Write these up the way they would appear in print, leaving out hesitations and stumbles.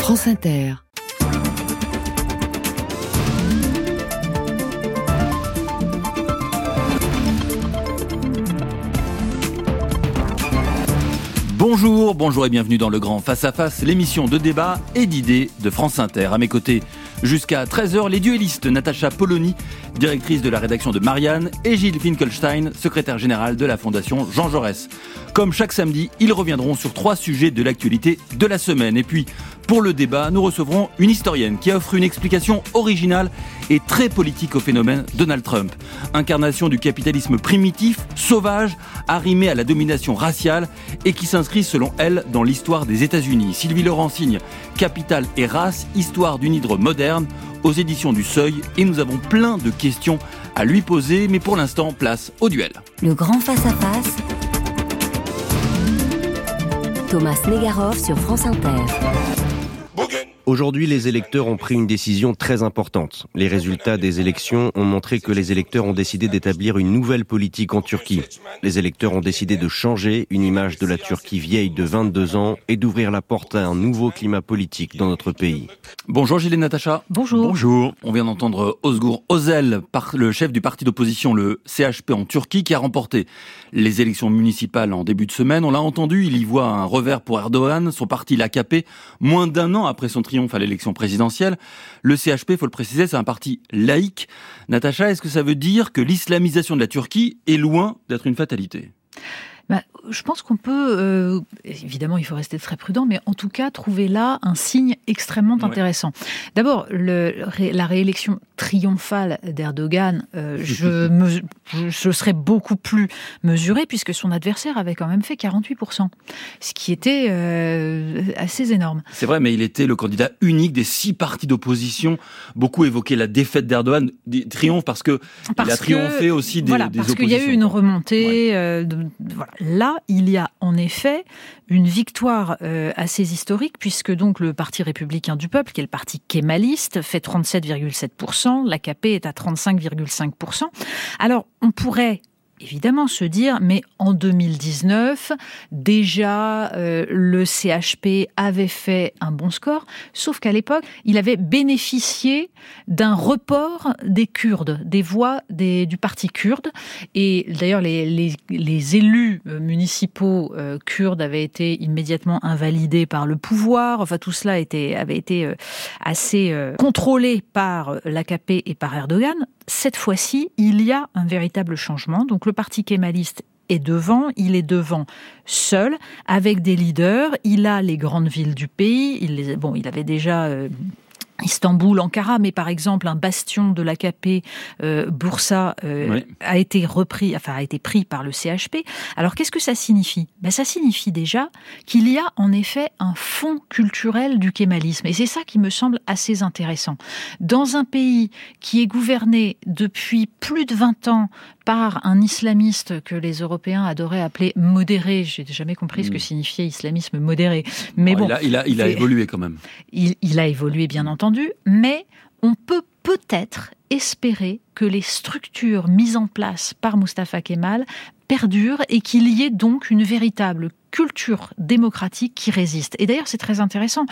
France Inter. Bonjour et bienvenue dans le Grand Face à Face, l'émission de débat et d'idées de France Inter. À mes côtés, jusqu'à 13h, les duellistes Natacha Polony, directrice de la rédaction de Marianne, et Gilles Finkelstein, secrétaire général de la Fondation Jean Jaurès. Comme chaque samedi, ils reviendront sur 3 sujets de l'actualité de la semaine. Et puis, pour le débat, nous recevrons une historienne qui offre une explication originale et très politique au phénomène Donald Trump. Incarnation du capitalisme primitif, sauvage, arrimé à la domination raciale et qui s'inscrit selon elle dans l'histoire des États-Unis. Sylvie Laurent signe Capital et race, histoire d'une hydre moderne aux éditions du Seuil. Et nous avons plein de questions à lui poser, mais pour l'instant, place au duel. Le Grand Face à Face. Thomas Negaroff sur France Inter. Aujourd'hui, les électeurs ont pris une décision très importante. Les résultats des élections ont montré que les électeurs ont décidé d'établir une nouvelle politique en Turquie. Les électeurs ont décidé de changer une image de la Turquie vieille de 22 ans et d'ouvrir la porte à un nouveau climat politique dans notre pays. Bonjour Gilles et Natacha. Bonjour. On vient d'entendre Özgur Özel, le chef du parti d'opposition, le CHP en Turquie, qui a remporté les élections municipales en début de semaine. On l'a entendu, il y voit un revers pour Erdogan, son parti l'AKP, moins d'un an après son triomphe à l'élection présidentielle. Le CHP, faut le préciser, c'est un parti laïque. Natacha, est-ce que ça veut dire que l'islamisation de la Turquie est loin d'être une fatalité ? Je pense qu'on peut, évidemment il faut rester très prudent, mais en tout cas trouver là un signe extrêmement intéressant. D'abord, la réélection triomphale d'Erdogan, je serais beaucoup plus mesurée puisque son adversaire avait quand même fait 48%, ce qui était assez énorme. C'est vrai, mais il était le candidat unique des 6 partis d'opposition. Beaucoup évoquaient la défaite d'Erdogan, triomphe parce il a triomphé aussi des oppositions. Parce qu'il y a eu une remontée. Voilà. Là, il y a en effet une victoire assez historique, puisque donc le Parti républicain du peuple, qui est le parti kémaliste, fait 37,7%, l'AKP est à 35,5%. Alors, on pourrait évidemment se dire, mais en 2019, déjà, le CHP avait fait un bon score, sauf qu'à l'époque, il avait bénéficié d'un report des Kurdes, des voix du parti kurde. Et d'ailleurs, les élus municipaux kurdes avaient été immédiatement invalidés par le pouvoir. Enfin, tout cela avait été assez contrôlé par l'AKP et par Erdogan. Cette fois-ci, il y a un véritable changement. Donc le parti kémaliste est devant, il est devant seul, avec des leaders. Il a les grandes villes du pays. Il avait déjà Istanbul, Ankara, mais par exemple un bastion de l'AKP, Bursa, a été pris par le CHP. Alors qu'est-ce que ça signifie ? Ça signifie déjà qu'il y a en effet un fond culturel du kémalisme, et c'est ça qui me semble assez intéressant. Dans un pays qui est gouverné depuis plus de 20 ans par un islamiste que les Européens adoraient appeler modéré. J'ai jamais compris ce que signifiait islamisme modéré. Mais il a évolué quand même. Il a évolué, bien entendu, mais on peut peut-être espérer que les structures mises en place par Mustafa Kemal perdurent et qu'il y ait donc une véritable culture démocratique qui résiste. Et d'ailleurs, c'est très intéressant.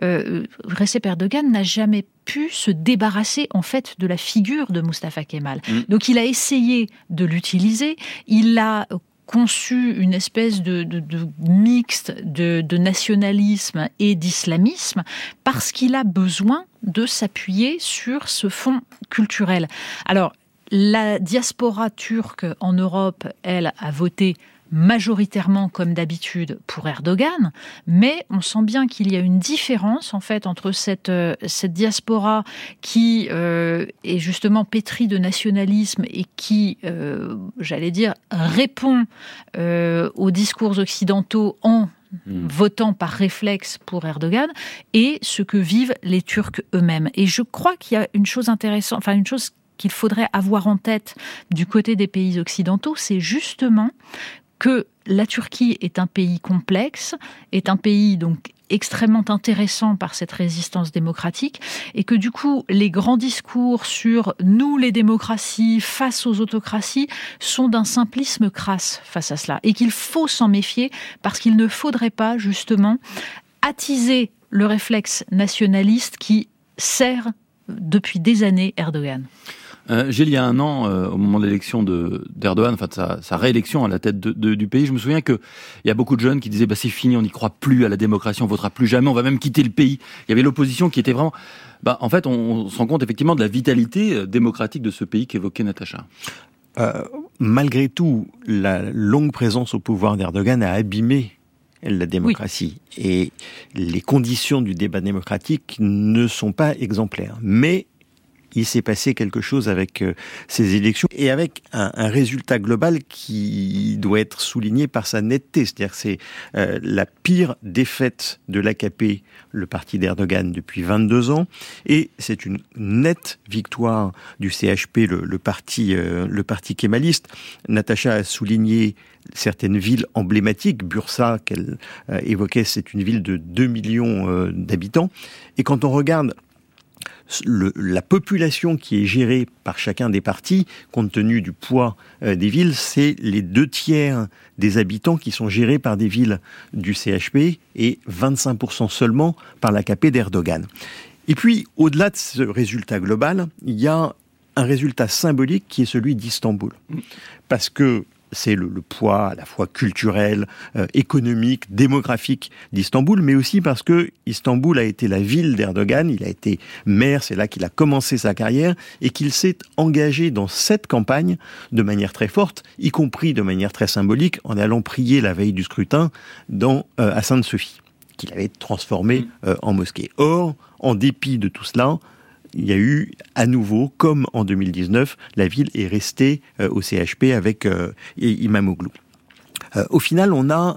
Recep Erdogan n'a jamais pu se débarrasser en fait de la figure de Mustafa Kemal. Donc il a essayé de l'utiliser, il a conçu une espèce de mixte de nationalisme et d'islamisme parce qu'il a besoin de s'appuyer sur ce fond culturel. Alors, la diaspora turque en Europe, elle, a voté majoritairement, comme d'habitude, pour Erdogan, mais on sent bien qu'il y a une différence, en fait, entre cette diaspora qui est justement pétrie de nationalisme et qui, j'allais dire, répond aux discours occidentaux en votant par réflexe pour Erdogan, et ce que vivent les Turcs eux-mêmes. Et je crois qu'il y a une chose intéressante, enfin une chose qu'il faudrait avoir en tête du côté des pays occidentaux, c'est justement que la Turquie est un pays complexe, est un pays donc extrêmement intéressant par cette résistance démocratique, et que du coup, les grands discours sur nous, les démocraties, face aux autocraties, sont d'un simplisme crasse face à cela, et qu'il faut s'en méfier, parce qu'il ne faudrait pas, justement, attiser le réflexe nationaliste qui sert depuis des années Erdogan. Gilles, il y a un an, au moment de l'élection d'Erdogan, enfin de sa réélection à la tête du pays, je me souviens qu'il y a beaucoup de jeunes qui disaient c'est fini, on n'y croit plus à la démocratie, on votera plus jamais, on va même quitter le pays. Il y avait l'opposition qui était vraiment... en fait, on se rend compte effectivement de la vitalité démocratique de ce pays qu'évoquait Natacha. Malgré tout, la longue présence au pouvoir d'Erdogan a abîmé la démocratie. Oui. Et les conditions du débat démocratique ne sont pas exemplaires. Mais il s'est passé quelque chose avec ces élections et avec un résultat global qui doit être souligné par sa netteté. C'est-à-dire que c'est la pire défaite de l'AKP, le parti d'Erdogan, depuis 22 ans. Et c'est une nette victoire du CHP, le parti kémaliste. Natacha a souligné certaines villes emblématiques. Bursa, qu'elle évoquait, c'est une ville de 2 millions d'habitants. Et quand on regarde la population qui est gérée par chacun des partis, compte tenu du poids des villes, c'est les 2/3 des habitants qui sont gérés par des villes du CHP et 25% seulement par l'AKP d'Erdogan. Et puis, au-delà de ce résultat global, il y a un résultat symbolique qui est celui d'Istanbul. Parce que c'est le poids à la fois culturel, économique, démographique d'Istanbul, mais aussi parce que Istanbul a été la ville d'Erdogan, il a été maire, c'est là qu'il a commencé sa carrière, et qu'il s'est engagé dans cette campagne de manière très forte, y compris de manière très symbolique, en allant prier la veille du scrutin à Sainte-Sophie, qu'il avait transformé en mosquée. Or, en dépit de tout cela, il y a eu, à nouveau, comme en 2019, la ville est restée au CHP avec Imamoglu. Au final,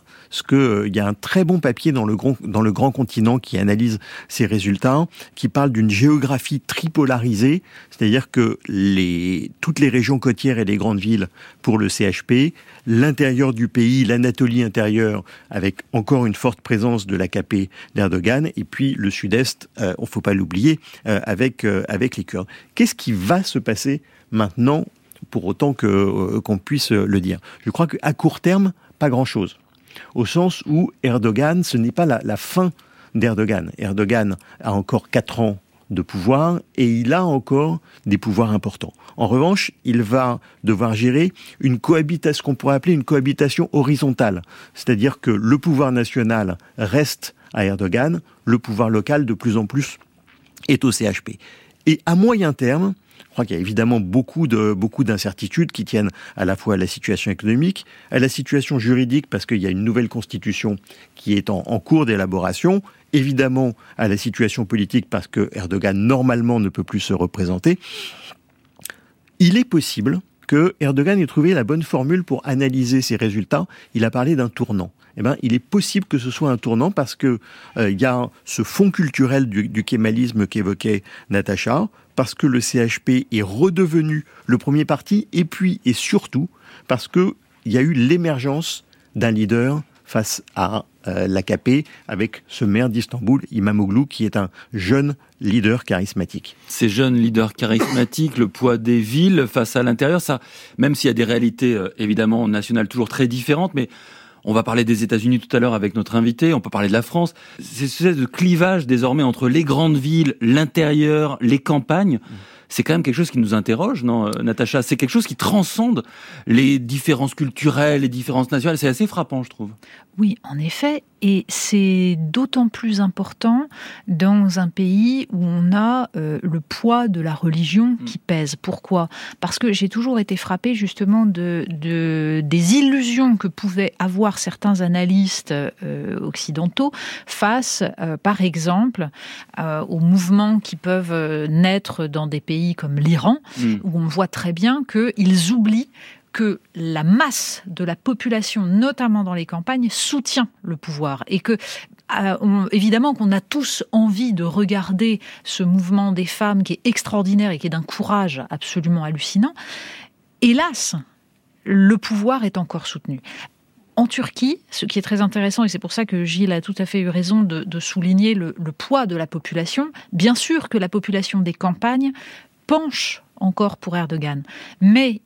il y a un très bon papier dans le Grand Continent qui analyse ces résultats, qui parle d'une géographie tripolarisée, c'est-à-dire que toutes les régions côtières et les grandes villes pour le CHP, l'intérieur du pays, l'Anatolie intérieure, avec encore une forte présence de l'AKP d'Erdogan, et puis le sud-est, il ne faut pas l'oublier, avec les Kurdes. Qu'est-ce qui va se passer maintenant, pour autant qu'on puisse le dire? Je crois qu'à court terme, pas grand-chose. Au sens où Erdogan, ce n'est pas la fin d'Erdogan. Erdogan a encore 4 ans de pouvoir et il a encore des pouvoirs importants. En revanche, il va devoir gérer ce qu'on pourrait appeler une cohabitation horizontale. C'est-à-dire que le pouvoir national reste à Erdogan, le pouvoir local de plus en plus est au CHP. Et à moyen terme, je crois qu'il y a évidemment beaucoup d'incertitudes qui tiennent à la fois à la situation économique, à la situation juridique, parce qu'il y a une nouvelle constitution qui est en cours d'élaboration, évidemment à la situation politique, parce que Erdogan, normalement, ne peut plus se représenter. Il est possible que Erdogan ait trouvé la bonne formule pour analyser ces résultats. Il a parlé d'un tournant. Il est possible que ce soit un tournant parce que il y a ce fond culturel du kémalisme qu'évoquait Natacha, parce que le CHP est redevenu le premier parti, et puis et surtout parce que il y a eu l'émergence d'un leader face à l'AKP avec ce maire d'Istanbul, Imamoglu, qui est un jeune leader charismatique. Ces jeunes leaders charismatiques, le poids des villes face à l'intérieur, ça, même s'il y a des réalités évidemment nationales toujours très différentes, mais on va parler des États-Unis tout à l'heure avec notre invité, on peut parler de la France. C'est ce clivage désormais entre les grandes villes, l'intérieur, les campagnes. C'est quand même quelque chose qui nous interroge, non, Natacha? C'est quelque chose qui transcende les différences culturelles, les différences nationales. C'est assez frappant, je trouve. Oui, en effet. Et c'est d'autant plus important dans un pays où on a le poids de la religion qui pèse. Pourquoi ? Parce que j'ai toujours été frappée justement des illusions que pouvaient avoir certains analystes occidentaux face, par exemple, aux mouvements qui peuvent naître dans des pays comme l'Iran, où on voit très bien qu'ils oublient que la masse de la population, notamment dans les campagnes, soutient le pouvoir. Et que, évidemment, qu'on a tous envie de regarder ce mouvement des femmes qui est extraordinaire et qui est d'un courage absolument hallucinant. Hélas, le pouvoir est encore soutenu. En Turquie, ce qui est très intéressant, et c'est pour ça que Gilles a tout à fait eu raison de souligner le poids de la population, bien sûr que la population des campagnes penche encore pour Erdogan, mais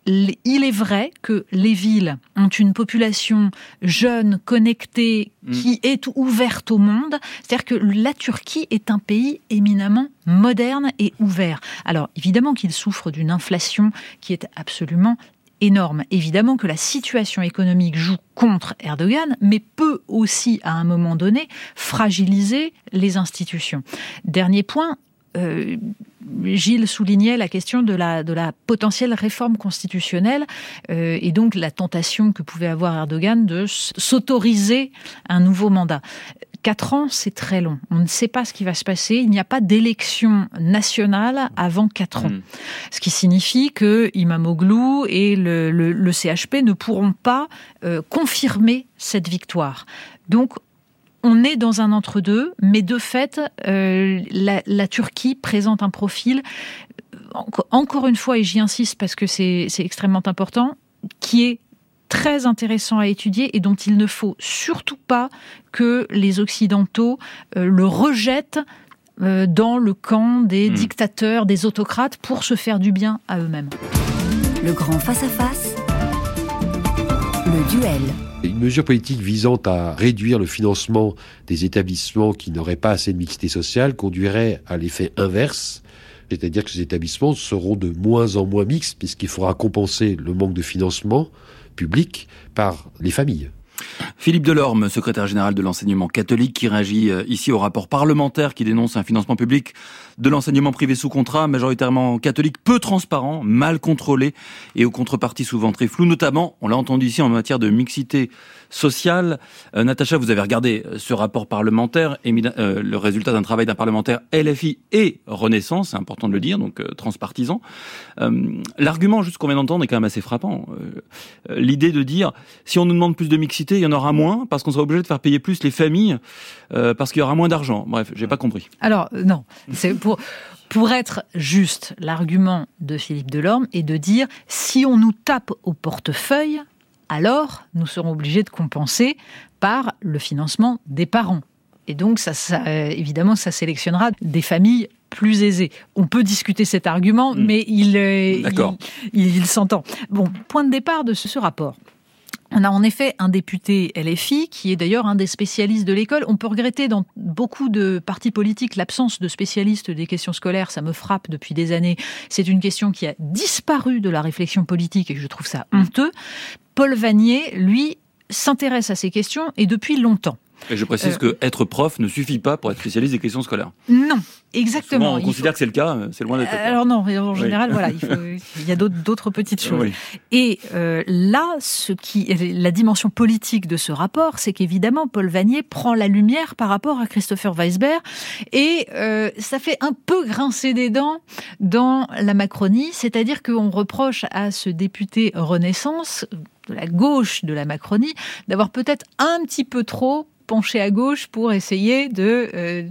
il est vrai que les villes ont une population jeune, connectée, qui est ouverte au monde. C'est-à-dire que la Turquie est un pays éminemment moderne et ouvert. Alors, évidemment qu'il souffre d'une inflation qui est absolument énorme. Évidemment que la situation économique joue contre Erdogan, mais peut aussi, à un moment donné, fragiliser les institutions. Dernier point, Gilles soulignait la question de la potentielle réforme constitutionnelle et donc la tentation que pouvait avoir Erdogan de s'autoriser un nouveau mandat. 4 ans, c'est très long. On ne sait pas ce qui va se passer. Il n'y a pas d'élection nationale avant 4 ans. Ce qui signifie que Imamoglu et le CHP ne pourront pas confirmer cette victoire. Donc, on est dans un entre-deux, mais de fait, la Turquie présente un profil, encore une fois, et j'y insiste parce que c'est extrêmement important, qui est très intéressant à étudier et dont il ne faut surtout pas que les Occidentaux le rejettent dans le camp des dictateurs, des autocrates, pour se faire du bien à eux-mêmes. Le grand face-à-face, le duel. Une mesure politique visant à réduire le financement des établissements qui n'auraient pas assez de mixité sociale conduirait à l'effet inverse, c'est-à-dire que ces établissements seront de moins en moins mixtes puisqu'il faudra compenser le manque de financement public par les familles. Philippe Delorme, secrétaire général de l'enseignement catholique, qui réagit ici au rapport parlementaire qui dénonce un financement public de l'enseignement privé sous contrat, majoritairement catholique, peu transparent, mal contrôlé et aux contreparties souvent très floues, notamment, on l'a entendu ici, en matière de mixité sociale. Natacha, vous avez regardé ce rapport parlementaire, le résultat d'un travail d'un parlementaire LFI et Renaissance, c'est important de le dire, donc transpartisan. L'argument, juste qu'on vient d'entendre, est quand même assez frappant. L'idée de dire, si on nous demande plus de mixité, il y en aura moins, parce qu'on sera obligé de faire payer plus les familles, parce qu'il y aura moins d'argent. Bref, j'ai pas compris. Alors, non, c'est pour être juste, l'argument de Philippe Delorme est de dire, si on nous tape au portefeuille, alors nous serons obligés de compenser par le financement des parents. Et donc, évidemment, ça sélectionnera des familles plus aisées. On peut discuter cet argument, mais il s'entend. Bon, point de départ de ce rapport. On a en effet un député LFI qui est d'ailleurs un des spécialistes de l'école. On peut regretter dans beaucoup de partis politiques l'absence de spécialistes des questions scolaires. Ça me frappe depuis des années. C'est une question qui a disparu de la réflexion politique et je trouve ça honteux. Paul Vannier, lui, s'intéresse à ces questions et depuis longtemps. Et je précise que être prof ne suffit pas pour être spécialiste des questions scolaires. Non, exactement. Souvent, on considère que c'est le cas, c'est loin d'être le cas. Alors non, en général, voilà, il y a d'autres petites choses. Oui. Et là, la dimension politique de ce rapport, c'est qu'évidemment, Paul Vannier prend la lumière par rapport à Christopher Weisberg et ça fait un peu grincer des dents dans la Macronie, c'est-à-dire qu'on reproche à ce député Renaissance, de la gauche de la Macronie, d'avoir peut-être un petit peu trop penché à gauche pour essayer de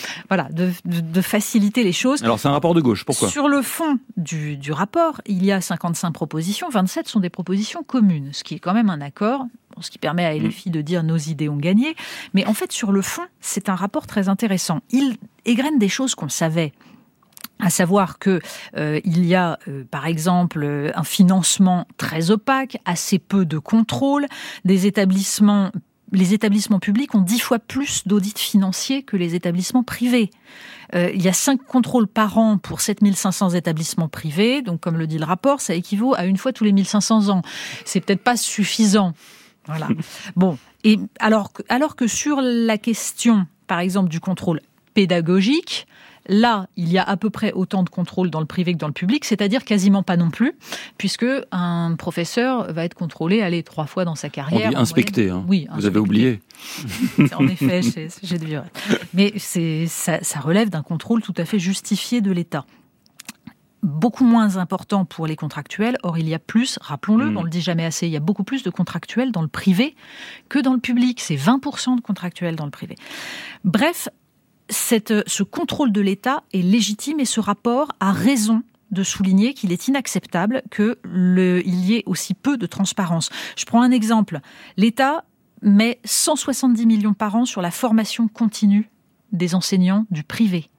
faciliter les choses. Alors c'est un rapport de gauche, pourquoi ? Sur le fond du rapport, il y a 55 propositions, 27 sont des propositions communes, ce qui est quand même un accord, ce qui permet à LFI de dire nos idées ont gagné. Mais en fait, sur le fond, c'est un rapport très intéressant. Il égrène des choses qu'on savait. À savoir que il y a, par exemple, un financement très opaque, assez peu de contrôle, les établissements publics ont 10 fois plus d'audits financiers que les établissements privés. Il y a 5 contrôles par an pour 7500 établissements privés. Donc, comme le dit le rapport, ça équivaut à une fois tous les 1500 ans. C'est peut-être pas suffisant. Voilà. Bon. Et alors que sur la question, par exemple, du contrôle pédagogique, là, il y a à peu près autant de contrôle dans le privé que dans le public, c'est-à-dire quasiment pas non plus, puisque un professeur va être contrôlé 3 fois dans sa carrière. On dit inspecté, hein. Oui, vous avez oublié. En effet, j'ai de virer. Mais ça relève d'un contrôle tout à fait justifié de l'État. Beaucoup moins important pour les contractuels. Or, il y a plus, rappelons-le, on le dit jamais assez, il y a beaucoup plus de contractuels dans le privé que dans le public. C'est 20% de contractuels dans le privé. Bref, ce contrôle de l'État est légitime et ce rapport a raison de souligner qu'il est inacceptable qu'il y ait aussi peu de transparence. Je prends un exemple. L'État met 170 millions par an sur la formation continue des enseignants du privé.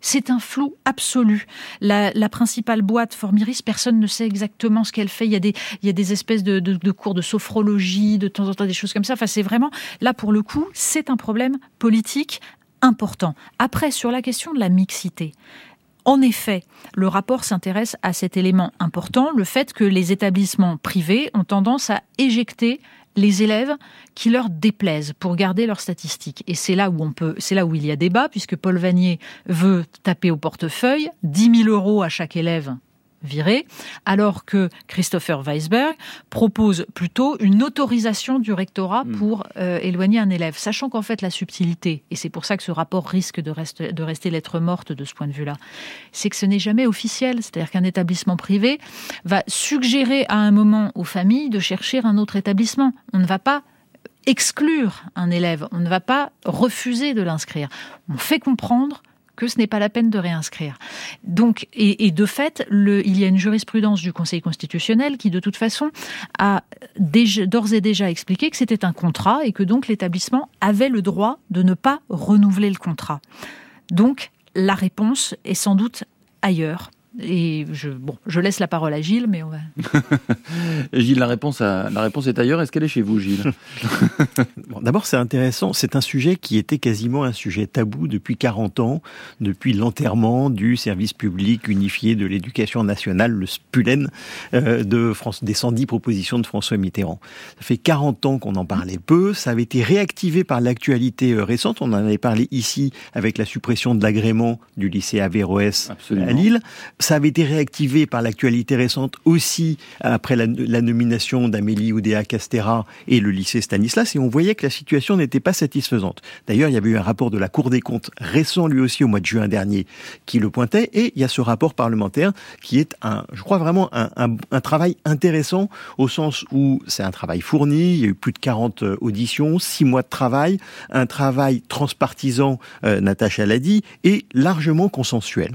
C'est un flou absolu. La principale boîte, Formiris, personne ne sait exactement ce qu'elle fait. Il y a des espèces de cours de sophrologie, de temps en temps des choses comme ça. Enfin, c'est vraiment, là pour le coup, c'est un problème politique important. Après, sur la question de la mixité, en effet, le rapport s'intéresse à cet élément important, le fait que les établissements privés ont tendance à éjecter les élèves qui leur déplaisent pour garder leurs statistiques. Et c'est là où il y a débat, puisque Paul Vanier veut taper au portefeuille 10 000 € à chaque élève viré, alors que Christopher Weisberg propose plutôt une autorisation du rectorat pour éloigner un élève, sachant qu'en fait la subtilité, et c'est pour ça que ce rapport risque de rester lettre morte de ce point de vue-là, c'est que ce n'est jamais officiel, c'est-à-dire qu'un établissement privé va suggérer à un moment aux familles de chercher un autre établissement. On ne va pas exclure un élève, on ne va pas refuser de l'inscrire. On fait comprendre que ce n'est pas la peine de réinscrire. Donc, et de fait, il y a une jurisprudence du Conseil constitutionnel qui, de toute façon, a d'ores et déjà expliqué que c'était un contrat et que donc l'établissement avait le droit de ne pas renouveler le contrat. Donc, la réponse est sans doute ailleurs. Et je laisse la parole à Gilles, mais on va... Gilles, la réponse est ailleurs. Est-ce qu'elle est chez vous, Gilles? D'abord, c'est intéressant. C'est un sujet qui était quasiment un sujet tabou depuis 40 ans, depuis l'enterrement du service public unifié de l'éducation nationale, le SPULEN, des 110 propositions de François Mitterrand. Ça fait 40 ans qu'on en parlait peu. Ça avait été réactivé par l'actualité récente. On en avait parlé ici avec la suppression de l'agrément du lycée Averroès à Lille. Ça avait été réactivé par l'actualité récente aussi après la nomination d'Amélie Oudéa-Castéra et le lycée Stanislas, et on voyait que la situation n'était pas satisfaisante. D'ailleurs, il y avait eu un rapport de la Cour des comptes récent, lui aussi, au mois de juin dernier, qui le pointait, et il y a ce rapport parlementaire qui est, je crois vraiment, un travail intéressant, au sens où c'est un travail fourni, il y a eu plus de 40 auditions, 6 mois de travail, un travail transpartisan, Natacha l'a dit, et largement consensuel.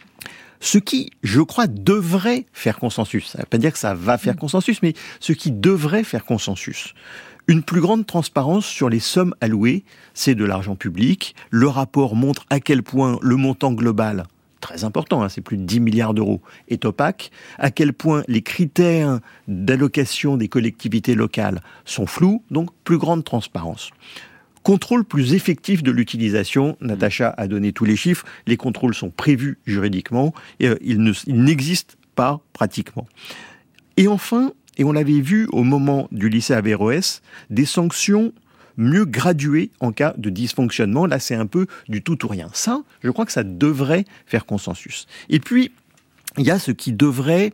Ce qui, je crois, devrait faire consensus. Ça ne veut pas dire que ça va faire consensus, mais ce qui devrait faire consensus. Une plus grande transparence sur les sommes allouées, c'est de l'argent public. Le rapport montre à quel point le montant global, très important, c'est plus de 10 milliards d'euros, est opaque, à quel point les critères d'allocation des collectivités locales sont flous, donc plus grande transparence. Contrôle plus effectif de l'utilisation. Natacha a donné tous les chiffres. Les contrôles sont prévus juridiquement. Ils n'existent pas pratiquement. Et enfin, et on l'avait vu au moment du lycée Averroès, des sanctions mieux graduées en cas de dysfonctionnement. Là, c'est un peu du tout ou rien. Ça, je crois que ça devrait faire consensus. Et puis, il y a ce qui devrait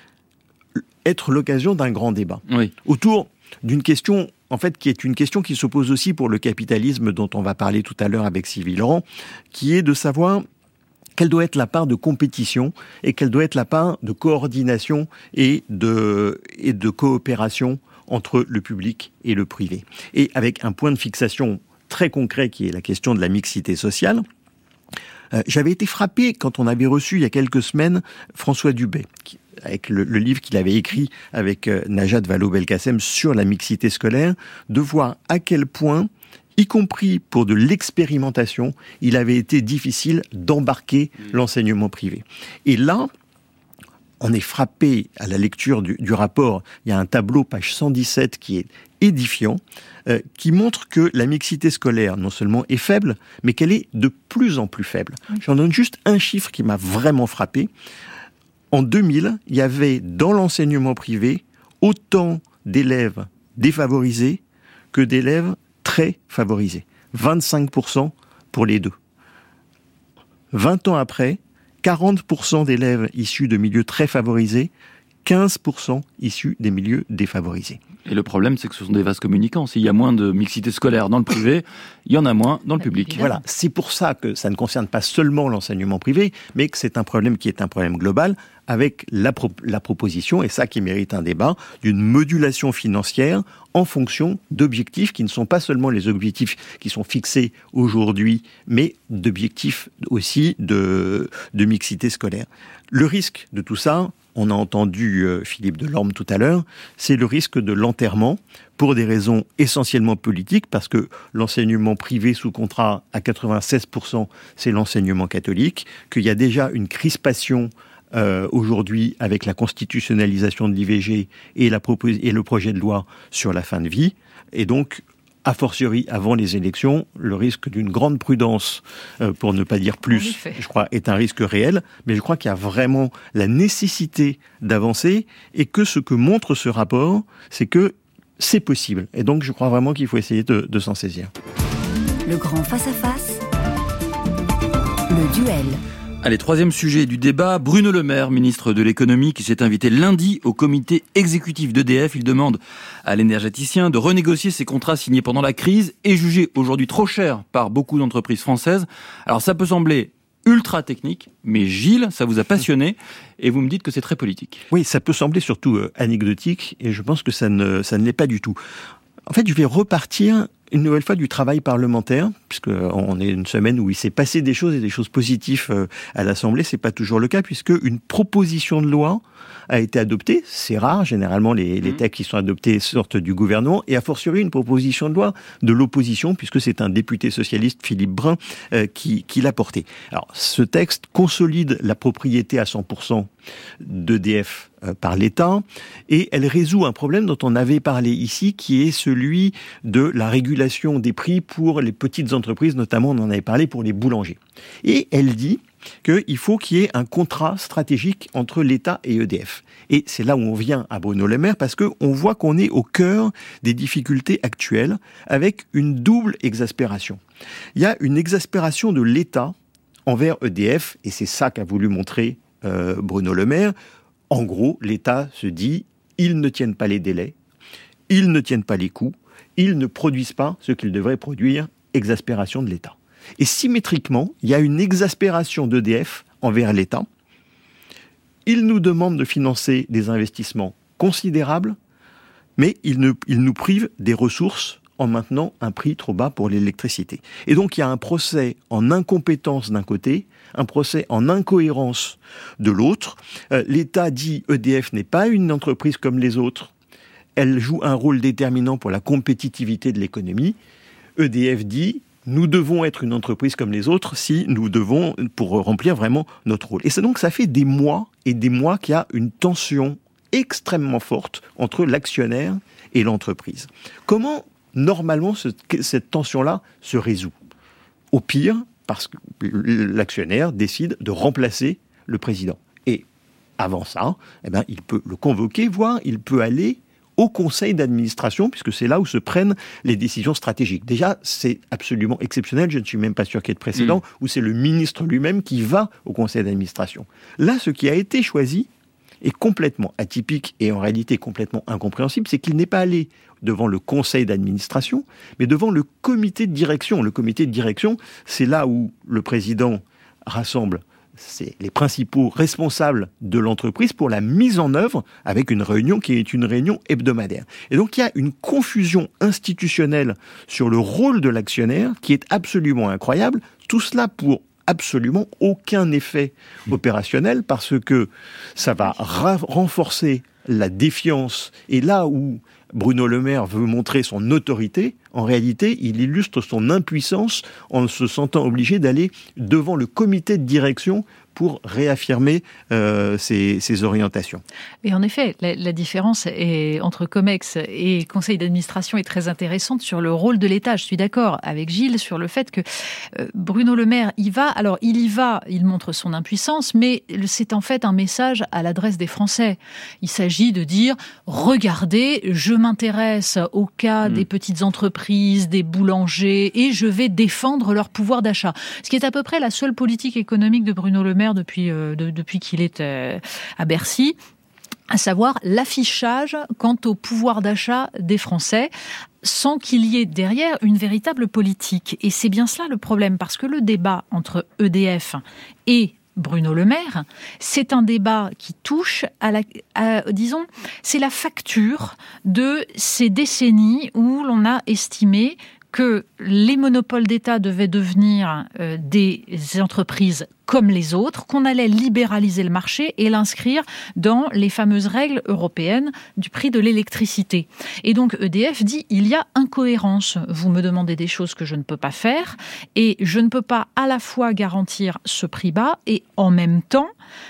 être l'occasion d'un grand débat. Oui. Autour d'une question, en fait, qui est une question qui se pose aussi pour le capitalisme dont on va parler tout à l'heure avec Sylvie Laurent, qui est de savoir quelle doit être la part de compétition et quelle doit être la part de coordination et de coopération entre le public et le privé. Et avec un point de fixation très concret qui est la question de la mixité sociale. J'avais été frappé quand on avait reçu il y a quelques semaines François Dubé, avec le livre qu'il avait écrit avec Najat Vallaud-Belkacem sur la mixité scolaire, de voir à quel point, y compris pour de l'expérimentation, il avait été difficile d'embarquer l'enseignement privé. Et là, on est frappé à la lecture du rapport. Il y a un tableau, page 117, qui est édifiant, qui montre que la mixité scolaire, non seulement est faible, mais qu'elle est de plus en plus faible. J'en donne juste un chiffre qui m'a vraiment frappé. En 2000, il y avait dans l'enseignement privé autant d'élèves défavorisés que d'élèves très favorisés. 25% pour les deux. 20 ans après, 40% d'élèves issus de milieux très favorisés, 15% issus des milieux défavorisés. Et le problème, c'est que ce sont des vases communicants. S'il y a moins de mixité scolaire dans le privé, il y en a moins dans le public. Voilà, c'est pour ça que ça ne concerne pas seulement l'enseignement privé, mais que c'est un problème qui est un problème global, avec la proposition, et ça qui mérite un débat, d'une modulation financière en fonction d'objectifs qui ne sont pas seulement les objectifs qui sont fixés aujourd'hui, mais d'objectifs aussi de mixité scolaire. Le risque de tout ça, on a entendu Philippe Delorme tout à l'heure, c'est le risque de volontairement pour des raisons essentiellement politiques, parce que l'enseignement privé sous contrat à 96%, c'est l'enseignement catholique, qu'il y a déjà une crispation aujourd'hui avec la constitutionnalisation de l'IVG et le projet de loi sur la fin de vie, et donc a fortiori avant les élections, le risque d'une grande prudence, pour ne pas dire plus, je crois, est un risque réel, mais je crois qu'il y a vraiment la nécessité d'avancer, et que ce que montre ce rapport, c'est que c'est possible. Et donc je crois vraiment qu'il faut essayer de s'en saisir. Le grand face-à-face, le duel. Allez, troisième sujet du débat, Bruno Le Maire, ministre de l'économie, qui s'est invité lundi au comité exécutif d'EDF. Il demande à l'énergéticien de renégocier ses contrats signés pendant la crise et jugés aujourd'hui trop chers par beaucoup d'entreprises françaises. Alors ça peut sembler ultra technique, mais Gilles, ça vous a passionné et vous me dites que c'est très politique. Oui, ça peut sembler surtout anecdotique, et je pense que ça ne l'est pas du tout. En fait, je vais repartir une nouvelle fois du travail parlementaire, puisqu'on est une semaine où il s'est passé des choses et des choses positives à l'Assemblée. C'est pas toujours le cas, puisque une proposition de loi a été adoptée. C'est rare, généralement les textes qui sont adoptés sortent du gouvernement, et a fortiori une proposition de loi de l'opposition, puisque c'est un député socialiste, Philippe Brun, qui l'a porté. Alors, ce texte consolide la propriété à 100% d'EDF par l'État, et elle résout un problème dont on avait parlé ici, qui est celui de la régulation des prix pour les petites entreprises, notamment on en avait parlé pour les boulangers. Et elle dit qu'il faut qu'il y ait un contrat stratégique entre l'État et EDF. Et c'est là où on vient à Bruno Le Maire, parce qu'on voit qu'on est au cœur des difficultés actuelles, avec une double exaspération. Il y a une exaspération de l'État envers EDF, et c'est ça qu'a voulu montrer Bruno Le Maire. En gros, l'État se dit, ils ne tiennent pas les délais, ils ne tiennent pas les coûts, ils ne produisent pas ce qu'ils devraient produire, exaspération de l'État. Et symétriquement, il y a une exaspération d'EDF envers l'État. Il nous demande de financer des investissements considérables, mais il nous prive des ressources en maintenant un prix trop bas pour l'électricité. Et donc il y a un procès en incompétence d'un côté, un procès en incohérence de l'autre. L'État dit EDF n'est pas une entreprise comme les autres, elle joue un rôle déterminant pour la compétitivité de l'économie. EDF dit nous devons être une entreprise comme les autres si nous devons, pour remplir vraiment notre rôle. Et c'est donc ça fait des mois et des mois qu'il y a une tension extrêmement forte entre l'actionnaire et l'entreprise. Comment normalement cette tension-là se résout? Au pire, parce que l'actionnaire décide de remplacer le président. Et avant ça, il peut le convoquer, voire il peut aller au conseil d'administration, puisque c'est là où se prennent les décisions stratégiques. Déjà, c'est absolument exceptionnel, je ne suis même pas sûr qu'il y ait de précédent, où c'est le ministre lui-même qui va au conseil d'administration. Là, ce qui a été choisi est complètement atypique et en réalité complètement incompréhensible, c'est qu'il n'est pas allé devant le conseil d'administration, mais devant le comité de direction. Le comité de direction, c'est là où le président rassemble les principaux responsables de l'entreprise pour la mise en œuvre, avec une réunion qui est une réunion hebdomadaire. Et donc il y a une confusion institutionnelle sur le rôle de l'actionnaire qui est absolument incroyable, tout cela pour absolument aucun effet opérationnel, parce que ça va renforcer la défiance. Et là où Bruno Le Maire veut montrer son autorité, en réalité, il illustre son impuissance en se sentant obligé d'aller devant le comité de direction pour réaffirmer ses orientations. Et en effet, la différence entre COMEX et Conseil d'administration est très intéressante sur le rôle de l'État. Je suis d'accord avec Gilles sur le fait que Bruno Le Maire, il montre son impuissance, mais c'est en fait un message à l'adresse des Français. Il s'agit de dire, regardez, je m'intéresse au cas des petites entreprises, des boulangers, et je vais défendre leur pouvoir d'achat. Ce qui est à peu près la seule politique économique de Bruno Le Maire depuis qu'il est à Bercy, à savoir l'affichage quant au pouvoir d'achat des Français, sans qu'il y ait derrière une véritable politique. Et c'est bien cela le problème, parce que le débat entre EDF et Bruno Le Maire, c'est un débat qui touche disons, c'est la facture de ces décennies où l'on a estimé que les monopoles d'État devaient devenir des entreprises comme les autres, qu'on allait libéraliser le marché et l'inscrire dans les fameuses règles européennes du prix de l'électricité. Et donc EDF dit, il y a incohérence. Vous me demandez des choses que je ne peux pas faire et je ne peux pas à la fois garantir ce prix bas et en même temps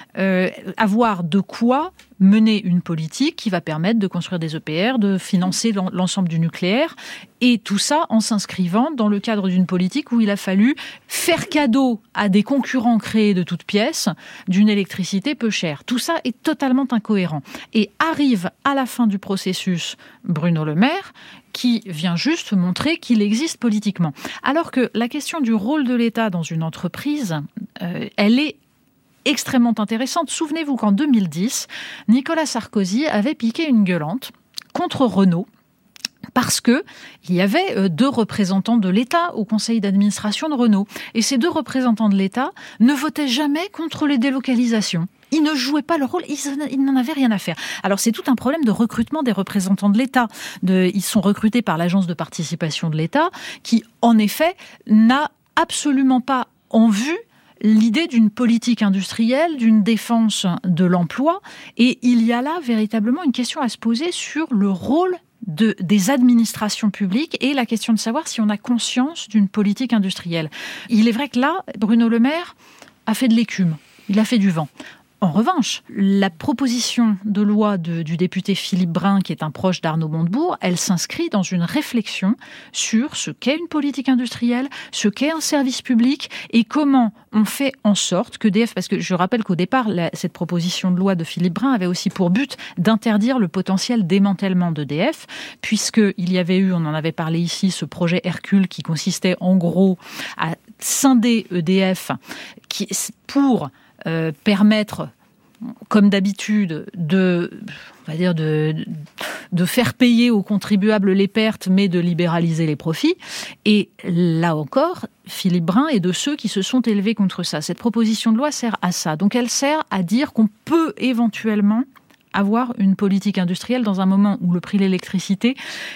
avoir de quoi mener une politique qui va permettre de construire des EPR, de financer l'ensemble du nucléaire, et tout ça en s'inscrivant dans le cadre d'une politique où il a fallu faire cadeau à des concurrents créés de toutes pièces d'une électricité peu chère. Tout ça est totalement incohérent. Et arrive à la fin du processus Bruno Le Maire, qui vient juste montrer qu'il existe politiquement. Alors que la question du rôle de l'État dans une entreprise, elle est extrêmement intéressante. Souvenez-vous qu'en 2010, Nicolas Sarkozy avait piqué une gueulante contre Renault parce que il y avait 2 représentants de l'État au conseil d'administration de Renault. Et ces 2 représentants de l'État ne votaient jamais contre les délocalisations. Ils ne jouaient pas leur rôle, ils n'en avaient rien à faire. Alors c'est tout un problème de recrutement des représentants de l'État. Ils sont recrutés par l'agence de participation de l'État qui, en effet, n'a absolument pas en vue l'idée d'une politique industrielle, d'une défense de l'emploi. Et il y a là véritablement une question à se poser sur le rôle des administrations publiques et la question de savoir si on a conscience d'une politique industrielle. Il est vrai que là, Bruno Le Maire a fait de l'écume, il a fait du vent. En revanche, la proposition de loi du député Philippe Brun, qui est un proche d'Arnaud Montebourg, elle s'inscrit dans une réflexion sur ce qu'est une politique industrielle, ce qu'est un service public et comment on fait en sorte que EDF, parce que je rappelle qu'au départ, cette proposition de loi de Philippe Brun avait aussi pour but d'interdire le potentiel démantèlement d'EDF, puisqu'il y avait eu, on en avait parlé ici, ce projet Hercule qui consistait en gros à scinder EDF pour permettre, comme d'habitude, de faire payer aux contribuables les pertes, mais de libéraliser les profits. Et là encore, Philippe Brun est de ceux qui se sont élevés contre ça. Cette proposition de loi sert à ça. Donc elle sert à dire qu'on peut éventuellement avoir une politique industrielle dans un moment où le prix de l'électricité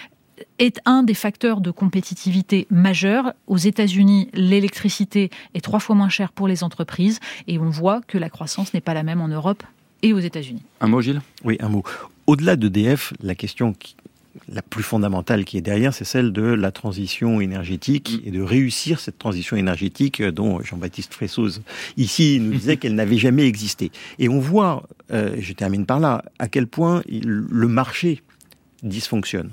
est un des facteurs de compétitivité majeurs. Aux États-Unis, l'électricité est 3 fois moins chère pour les entreprises et on voit que la croissance n'est pas la même en Europe et aux États-Unis. Un mot, Gilles ? Oui, un mot. Au-delà d'EDF, la question la plus fondamentale qui est derrière, c'est celle de la transition énergétique et de réussir cette transition énergétique dont Jean-Baptiste Fressoz ici nous disait qu'elle n'avait jamais existé. Et on voit, je termine par là, à quel point le marché dysfonctionne.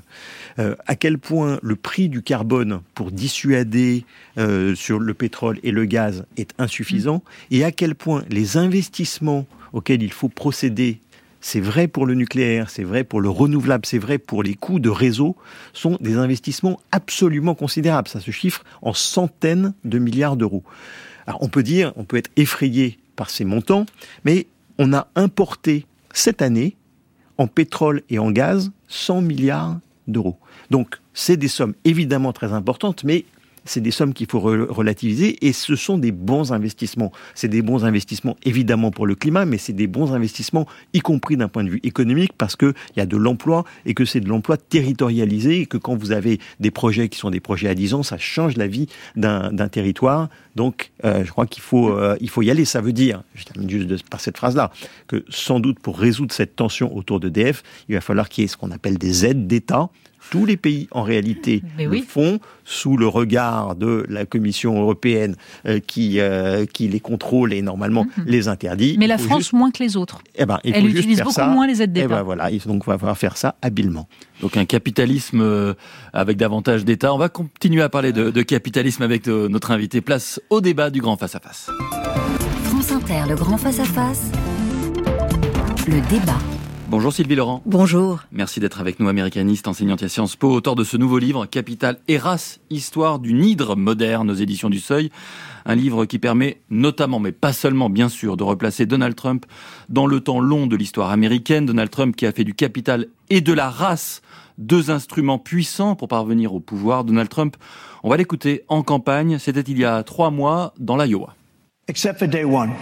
À quel point le prix du carbone pour dissuader sur le pétrole et le gaz est insuffisant et à quel point les investissements auxquels il faut procéder, c'est vrai pour le nucléaire, c'est vrai pour le renouvelable, c'est vrai pour les coûts de réseau, sont des investissements absolument considérables. Ça se chiffre en centaines de milliards d'euros. Alors on peut être effrayé par ces montants, mais on a importé cette année en pétrole et en gaz 100 milliards d'euros. Donc, c'est des sommes évidemment très importantes, mais c'est des sommes qu'il faut relativiser et ce sont des bons investissements. C'est des bons investissements évidemment pour le climat, mais c'est des bons investissements y compris d'un point de vue économique parce qu'il y a de l'emploi et que c'est de l'emploi territorialisé et que quand vous avez des projets qui sont des projets à 10 ans, ça change la vie d'un territoire. Donc, je crois qu'il faut y aller. Ça veut dire, je termine juste par cette phrase-là, que sans doute pour résoudre cette tension autour d'EDF, il va falloir qu'il y ait ce qu'on appelle des aides d'État. Tous les pays, en réalité, le font sous le regard de la Commission européenne qui les contrôle et normalement les interdit. Mais la France moins que les autres. Elle utilise beaucoup moins les aides d'État. Voilà, donc on va falloir faire ça habilement. Donc un capitalisme avec davantage d'État. On va continuer à parler de capitalisme avec notre invité. Place au débat du Grand Face-à-Face. France Inter, le Grand Face-à-Face, le débat. Bonjour Sylvie Laurent. Bonjour. Merci d'être avec nous, américaniste, enseignante à Sciences Po, auteur de ce nouveau livre, Capital et race, histoire d'une hydre moderne aux éditions du Seuil. Un livre qui permet notamment, mais pas seulement bien sûr, de replacer Donald Trump dans le temps long de l'histoire américaine. Donald Trump qui a fait du capital et de la race 2 instruments puissants pour parvenir au pouvoir. Donald Trump, on va l'écouter en campagne, c'était il y a 3 mois dans l'Iowa. Except for day one.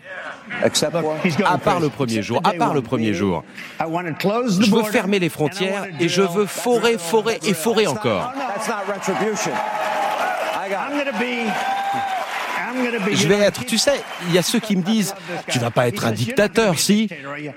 À part le premier jour, Je veux fermer les frontières et je veux forer et forer encore. Je vais être, tu sais, il y a ceux qui me disent, tu vas pas être un dictateur, si?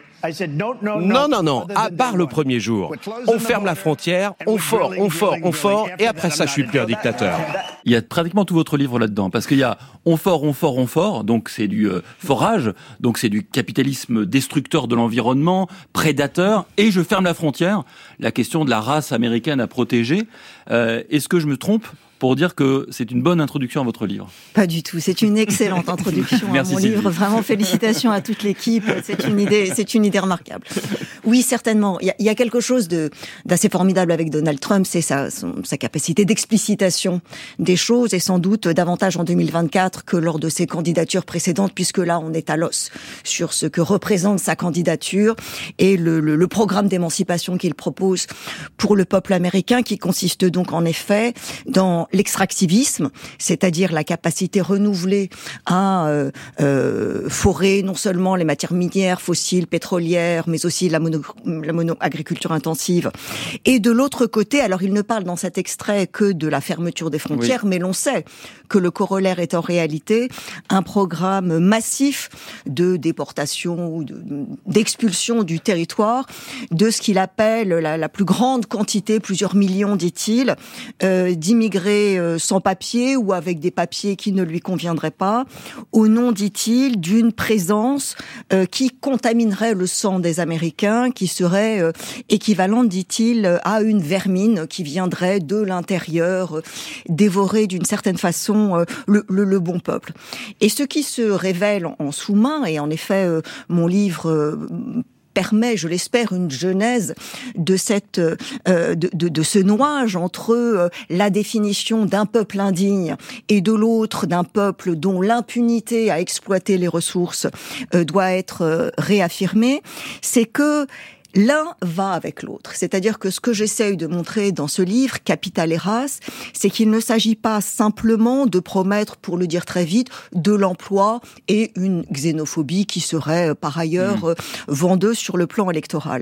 Non, à part le premier jour. On ferme la frontière, on fort, et après ça, je suis plus un dictateur. Il y a pratiquement tout votre livre là-dedans, parce qu'il y a on fort, donc c'est du forage, donc c'est du capitalisme destructeur de l'environnement, prédateur, et je ferme la frontière, la question de la race américaine à protéger. Est-ce que je me trompe pour dire que c'est une bonne introduction à votre livre? Pas du tout, c'est une excellente introduction à mon livre. Vraiment, félicitations à toute l'équipe. C'est une idée remarquable. Oui, certainement. Il y a quelque chose d'assez formidable avec Donald Trump, c'est sa capacité d'explicitation des choses, et sans doute davantage en 2024 que lors de ses candidatures précédentes, puisque là, on est à l'os sur ce que représente sa candidature et le programme d'émancipation qu'il propose pour le peuple américain, qui consiste donc en effet dans l'extractivisme, c'est-à-dire la capacité renouvelée à forer non seulement les matières minières, fossiles, pétrolières, mais aussi la mono-agriculture intensive. Et de l'autre côté, alors il ne parle dans cet extrait que de la fermeture des frontières, oui, mais l'on sait que le corollaire est en réalité un programme massif de déportation ou d'expulsion du territoire de ce qu'il appelle la plus grande quantité, plusieurs millions, dit-il, d'immigrés sans papier ou avec des papiers qui ne lui conviendraient pas, au nom, dit-il, d'une présence qui contaminerait le sang des Américains, qui serait équivalente, dit-il, à une vermine qui viendrait de l'intérieur dévorer d'une certaine façon le bon peuple. Et ce qui se révèle en sous-main, et en effet mon livre permet, je l'espère, une genèse de ce nouage entre la définition d'un peuple indigne et de l'autre d'un peuple dont l'impunité à exploiter les ressources doit être réaffirmée, c'est que l'un va avec l'autre. C'est-à-dire que ce que j'essaye de montrer dans ce livre, Capital et race, c'est qu'il ne s'agit pas simplement de promettre, pour le dire très vite, de l'emploi et une xénophobie qui serait par ailleurs vendeuse sur le plan électoral.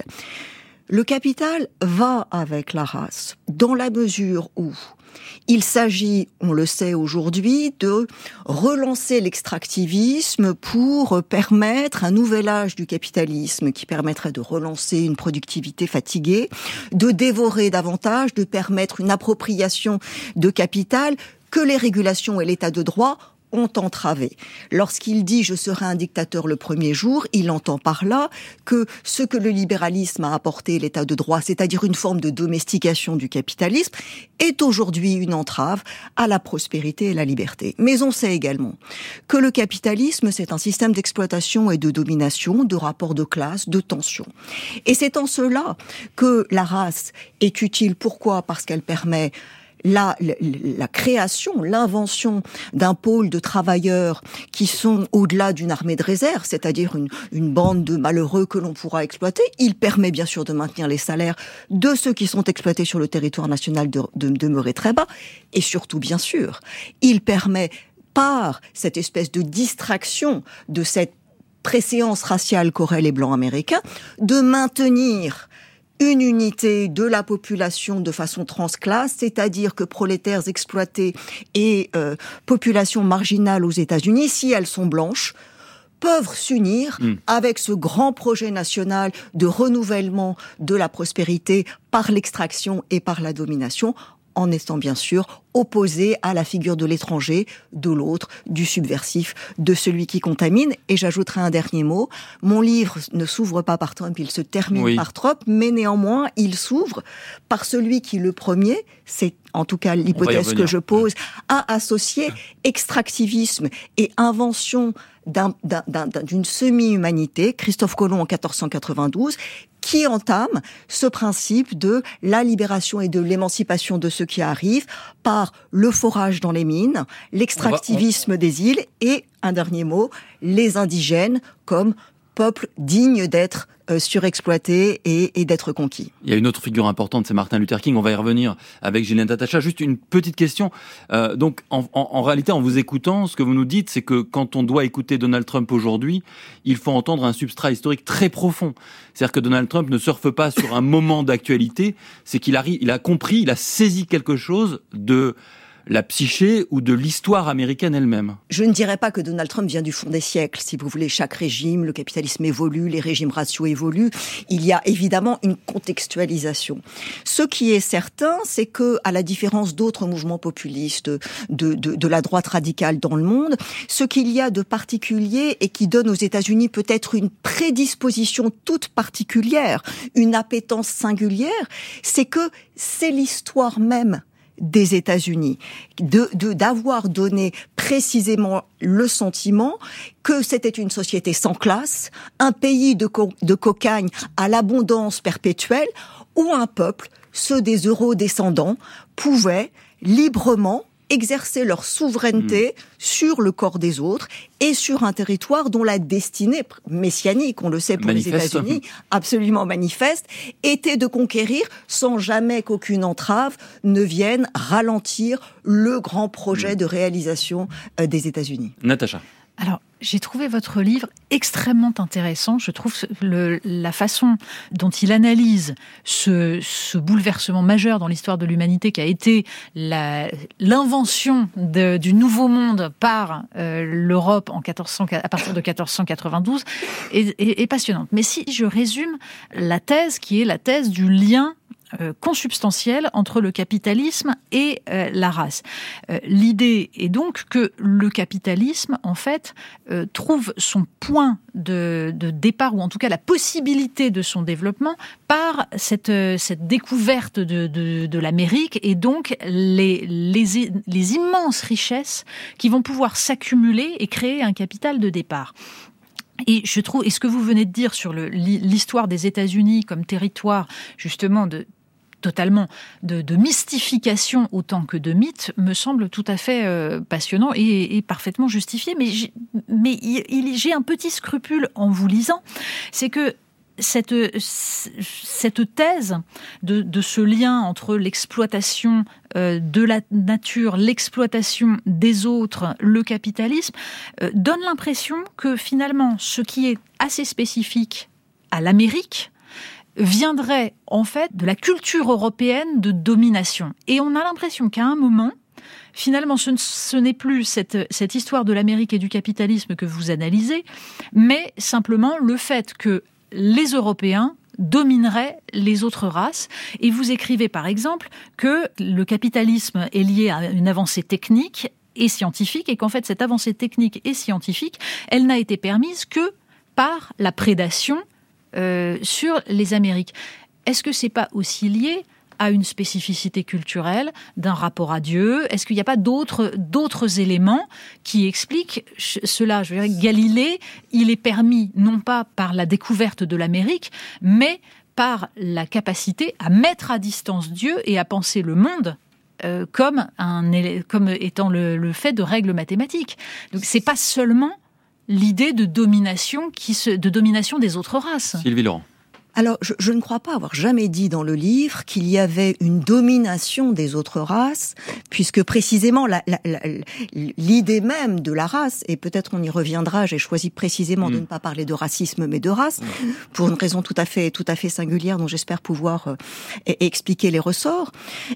Le capital va avec la race, dans la mesure où il s'agit, on le sait aujourd'hui, de relancer l'extractivisme pour permettre un nouvel âge du capitalisme qui permettrait de relancer une productivité fatiguée, de dévorer davantage, de permettre une appropriation de capital que les régulations et l'état de droit ont entravé. Lorsqu'il dit « je serai un dictateur le premier jour », il entend par là que ce que le libéralisme a apporté, l'état de droit, c'est-à-dire une forme de domestication du capitalisme, est aujourd'hui une entrave à la prospérité et la liberté. Mais on sait également que le capitalisme, c'est un système d'exploitation et de domination, de rapports de classe, de tension. Et c'est en cela que la race est utile. Pourquoi ? Parce qu'elle permet la création, l'invention d'un pôle de travailleurs qui sont au-delà d'une armée de réserve, c'est-à-dire une bande de malheureux que l'on pourra exploiter. Il permet bien sûr de maintenir les salaires de ceux qui sont exploités sur le territoire national de demeurer très bas. Et surtout, bien sûr, il permet, par cette espèce de distraction de cette préséance raciale qu'auraient les Blancs américains, de maintenir une unité de la population de façon transclasse, c'est-à-dire que prolétaires exploités et populations marginales aux États-Unis, si elles sont blanches, peuvent s'unir avec ce grand projet national de renouvellement de la prospérité par l'extraction et par la domination, en étant bien sûr opposé à la figure de l'étranger, de l'autre, du subversif, de celui qui contamine. Et j'ajouterai un dernier mot. Mon livre ne s'ouvre pas par Trump, il se termine par Trump, mais néanmoins, il s'ouvre par celui qui, le premier, c'est en tout cas l'hypothèse que je pose, a associé extractivisme et invention d'une semi-humanité, Christophe Colomb en 1492, qui entame ce principe de la libération et de l'émancipation de ceux qui arrivent par le forage dans les mines, l'extractivisme des îles et, un dernier mot, les indigènes comme peuple digne d'être surexploité et d'être conquis. Il y a une autre figure importante, c'est Martin Luther King. On va y revenir avec Gilles Natacha. Juste une petite question. Donc, en réalité, en vous écoutant, ce que vous nous dites, c'est que quand on doit écouter Donald Trump aujourd'hui, il faut entendre un substrat historique très profond. C'est-à-dire que Donald Trump ne surfe pas sur un moment d'actualité, c'est qu'il a compris, il a saisi quelque chose de la psyché ou de l'histoire américaine elle-même? Je ne dirais pas que Donald Trump vient du fond des siècles. Si vous voulez, chaque régime, le capitalisme évolue, les régimes raciaux évoluent. Il y a évidemment une contextualisation. Ce qui est certain, c'est que, à la différence d'autres mouvements populistes de la droite radicale dans le monde, ce qu'il y a de particulier et qui donne aux États-Unis peut-être une prédisposition toute particulière, une appétence singulière, c'est que c'est l'histoire même des États-Unis, d'avoir donné précisément le sentiment que c'était une société sans classe, un pays de cocagne à l'abondance perpétuelle, où un peuple, ceux des eurodescendants, pouvait librement exercer leur souveraineté sur le corps des autres et sur un territoire dont la destinée messianique, on le sait pour les États-Unis, absolument manifeste, était de conquérir sans jamais qu'aucune entrave ne vienne ralentir le grand projet de réalisation des États-Unis. Natacha. Alors, j'ai trouvé votre livre extrêmement intéressant. Je trouve la façon dont il analyse ce bouleversement majeur dans l'histoire de l'humanité qui a été l'invention du Nouveau Monde par l'Europe à partir de 1492 est passionnante. Mais si je résume la thèse qui est la thèse du lien consubstantiel entre le capitalisme et la race. L'idée est donc que le capitalisme, en fait, trouve son point de départ, ou en tout cas la possibilité de son développement, par cette découverte de l'Amérique, et donc les immenses richesses qui vont pouvoir s'accumuler et créer un capital de départ. Et je trouve, et ce que vous venez de dire sur l'histoire des États-Unis comme territoire, justement, totalement de mystification autant que de mythe, me semble tout à fait passionnant et parfaitement justifié. Mais j'ai un petit scrupule en vous lisant, c'est que cette thèse de ce lien entre l'exploitation de la nature, l'exploitation des autres, le capitalisme, donne l'impression que finalement, ce qui est assez spécifique à l'Amérique viendrait en fait de la culture européenne de domination. Et on a l'impression qu'à un moment, finalement, ce n'est plus cette histoire de l'Amérique et du capitalisme que vous analysez, mais simplement le fait que les Européens domineraient les autres races. Et vous écrivez par exemple que le capitalisme est lié à une avancée technique et scientifique, et qu'en fait cette avancée technique et scientifique, elle n'a été permise que par la prédation sur les Amériques. Est-ce que c'est pas aussi lié à une spécificité culturelle, d'un rapport à Dieu? Est-ce qu'il n'y a pas d'autres éléments qui expliquent cela? Je dirais que Galilée, il est permis non pas par la découverte de l'Amérique, mais par la capacité à mettre à distance Dieu et à penser le monde comme étant le fait de règles mathématiques. Donc c'est pas seulement l'idée de domination des autres races. Sylvie Laurent. Alors, je ne crois pas avoir jamais dit dans le livre qu'il y avait une domination des autres races, puisque précisément l'idée même de la race, et peut-être on y reviendra, j'ai choisi précisément de ne pas parler de racisme mais de race, pour une raison tout à fait singulière dont j'espère pouvoir expliquer les ressorts.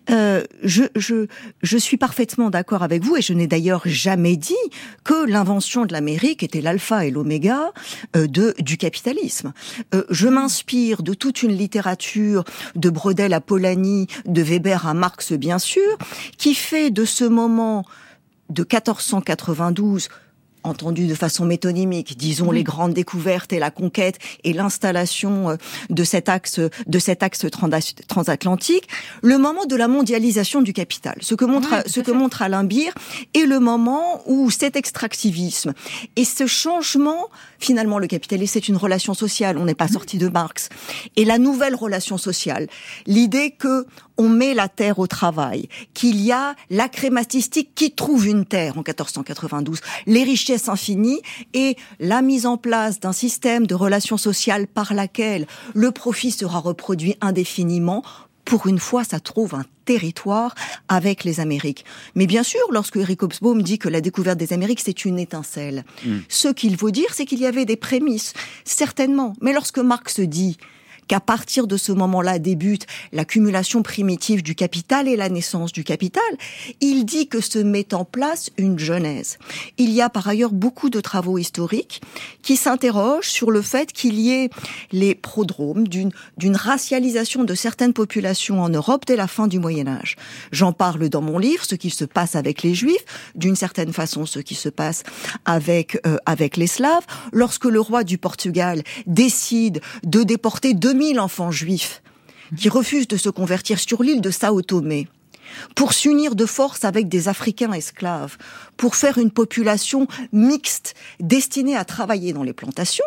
Je suis parfaitement d'accord avec vous, et je n'ai d'ailleurs jamais dit que l'invention de l'Amérique était l'alpha et l'oméga du capitalisme. Je m'inspire de toute une littérature, de Brodel à Polanyi, de Weber à Marx bien sûr, qui fait de ce moment de 1492, entendu de façon métonymique, disons les grandes découvertes et la conquête et l'installation de cet axe transatlantique, le moment de la mondialisation du capital. Ce que montre Alain Beer est le moment où cet extractivisme et ce changement, finalement le capitalisme c'est une relation sociale, on n'est pas sorti de Marx, et la nouvelle relation sociale, l'idée que on met la terre au travail, qu'il y a l'acrématistique qui trouve une terre en 1492, les richesses infinies et la mise en place d'un système de relations sociales par laquelle le profit sera reproduit indéfiniment. Pour une fois, ça trouve un territoire avec les Amériques. Mais bien sûr, lorsque Eric Hobsbawm dit que la découverte des Amériques, c'est une étincelle, ce qu'il faut dire, c'est qu'il y avait des prémices, certainement. Mais lorsque Marx dit qu'à partir de ce moment-là débute l'accumulation primitive du capital et la naissance du capital. Il dit que se met en place une genèse. Il y a par ailleurs beaucoup de travaux historiques qui s'interrogent sur le fait qu'il y ait les prodromes d'une racialisation de certaines populations en Europe dès la fin du Moyen-Âge. J'en parle dans mon livre, ce qui se passe avec les Juifs, d'une certaine façon ce qui se passe avec les Slaves. Lorsque le roi du Portugal décide de déporter 2000 enfants juifs qui refusent de se convertir sur l'île de Sao Tomé, pour s'unir de force avec des Africains esclaves, pour faire une population mixte destinée à travailler dans les plantations,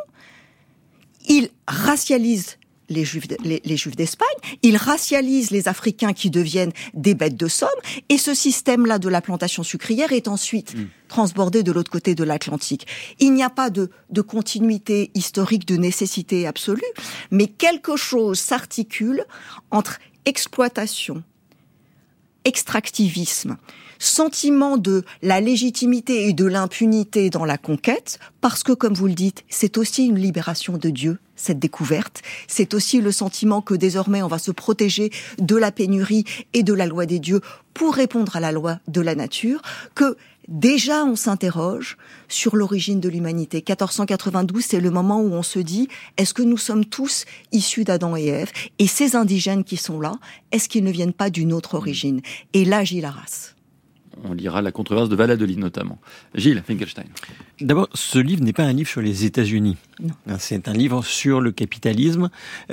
il racialise les Juifs d'Espagne, il racialise les Africains qui deviennent des bêtes de somme, et ce système-là de la plantation sucrière est ensuite transbordé de l'autre côté de l'Atlantique. Il n'y a pas de continuité historique, de nécessité absolue, mais quelque chose s'articule entre exploitation, extractivisme, sentiment de la légitimité et de l'impunité dans la conquête, parce que, comme vous le dites, c'est aussi une libération de Dieu, cette découverte. C'est aussi le sentiment que désormais on va se protéger de la pénurie et de la loi des dieux pour répondre à la loi de la nature, que déjà on s'interroge sur l'origine de l'humanité. 1492, c'est le moment où on se dit, est-ce que nous sommes tous issus d'Adam et Ève? Et ces indigènes qui sont là, est-ce qu'ils ne viennent pas d'une autre origine? Et là, Gilles Arras. On lira la controverse de Valladolid notamment. Gilles Finkelstein. D'abord, ce livre n'est pas un livre sur les États-Unis. Non. C'est un livre sur le capitalisme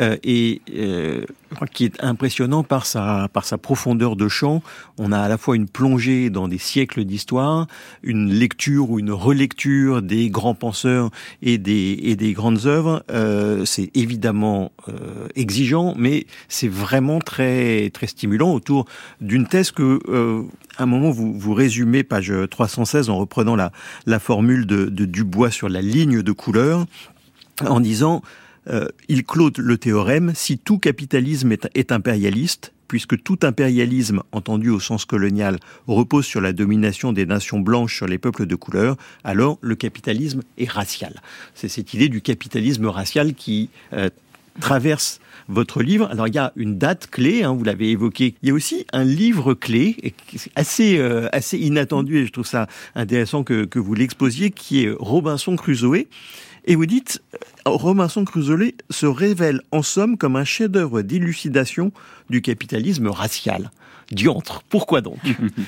je crois qu'il est impressionnant par sa profondeur de champ. On a à la fois une plongée dans des siècles d'histoire, une lecture ou une relecture des grands penseurs et des grandes œuvres. C'est évidemment exigeant, mais c'est vraiment très très stimulant autour d'une thèse que à un moment vous résumez, page 316, en reprenant la formule de Dubois sur la ligne de couleur, en disant il clôt le théorème: si tout capitalisme est impérialiste, puisque tout impérialisme, entendu au sens colonial, repose sur la domination des nations blanches sur les peuples de couleur, alors le capitalisme est racial. C'est cette idée du capitalisme racial qui traverse votre livre. Alors il y a une date clé, vous l'avez évoqué. Il y a aussi un livre clé, assez inattendu, et je trouve ça intéressant que vous l'exposiez, qui est Robinson Crusoe. Et vous dites, Robinson Crusoe se révèle en somme comme un chef-d'œuvre d'élucidation du capitalisme racial. Diantre, pourquoi donc?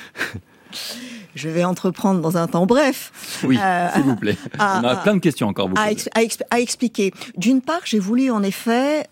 Je vais entreprendre dans un temps bref. Oui, s'il vous plaît. On a plein de questions encore à expliquer. D'une part, j'ai voulu en effet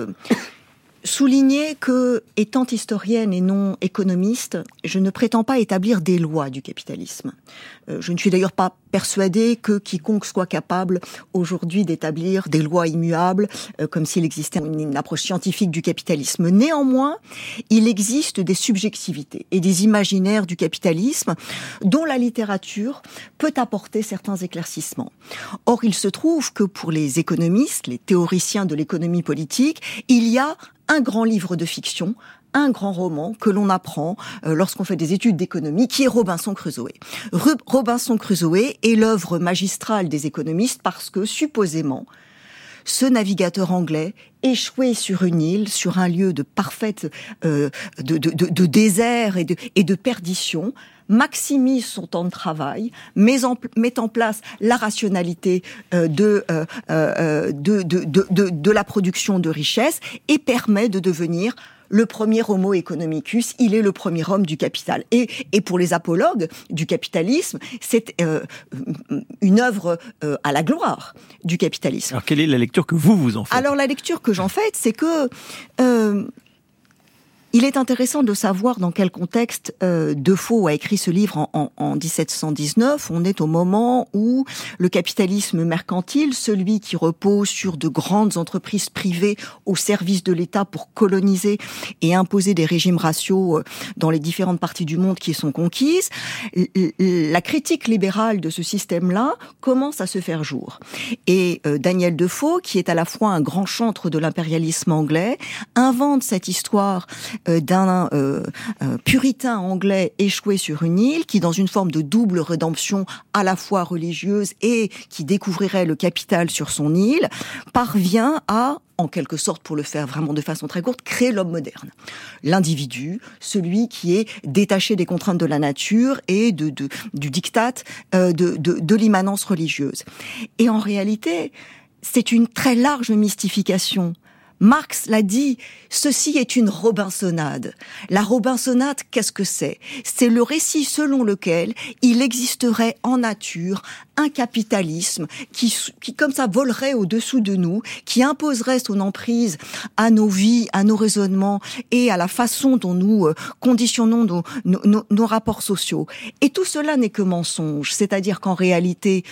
souligner que, étant historienne et non économiste, je ne prétends pas établir des lois du capitalisme. Je ne suis d'ailleurs pas persuadée que quiconque soit capable aujourd'hui d'établir des lois immuables, comme s'il existait une approche scientifique du capitalisme. Néanmoins, il existe des subjectivités et des imaginaires du capitalisme dont la littérature peut apporter certains éclaircissements. Or, il se trouve que pour les économistes, les théoriciens de l'économie politique, il y a un grand livre de fiction, un grand roman que l'on apprend lorsqu'on fait des études d'économie, qui est Robinson Crusoe. Robinson Crusoe est l'œuvre magistrale des économistes parce que, supposément, ce navigateur anglais, échoué sur une île, sur un lieu de parfaite de désert et de perdition, maximise son temps de travail, met en place la rationalité de la production de richesse et permet de devenir le premier homo economicus. Il est le premier homme du capital. Et pour les apologues du capitalisme, c'est une œuvre à la gloire du capitalisme. Alors, quelle est la lecture que vous en faites? Alors, la lecture que j'en fais, c'est que il est intéressant de savoir dans quel contexte Defoe a écrit ce livre en 1719. On est au moment où le capitalisme mercantile, celui qui repose sur de grandes entreprises privées au service de l'État pour coloniser et imposer des régimes raciaux dans les différentes parties du monde qui sont conquises, la critique libérale de ce système-là commence à se faire jour. Et Daniel Defoe, qui est à la fois un grand chantre de l'impérialisme anglais, invente cette histoire d'un puritain anglais échoué sur une île, qui dans une forme de double rédemption à la fois religieuse et qui découvrirait le capital sur son île, parvient à, en quelque sorte, pour le faire vraiment de façon très courte, créer l'homme moderne. L'individu, celui qui est détaché des contraintes de la nature et du diktat de l'immanence religieuse. Et en réalité, c'est une très large mystification. Marx l'a dit, ceci est une Robinsonade. La Robinsonade, qu'est-ce que c'est ? C'est le récit selon lequel il existerait en nature un capitalisme qui comme ça volerait au-dessous de nous, qui imposerait son emprise à nos vies, à nos raisonnements et à la façon dont nous conditionnons nos rapports sociaux. Et tout cela n'est que mensonge, c'est-à-dire qu'en réalité,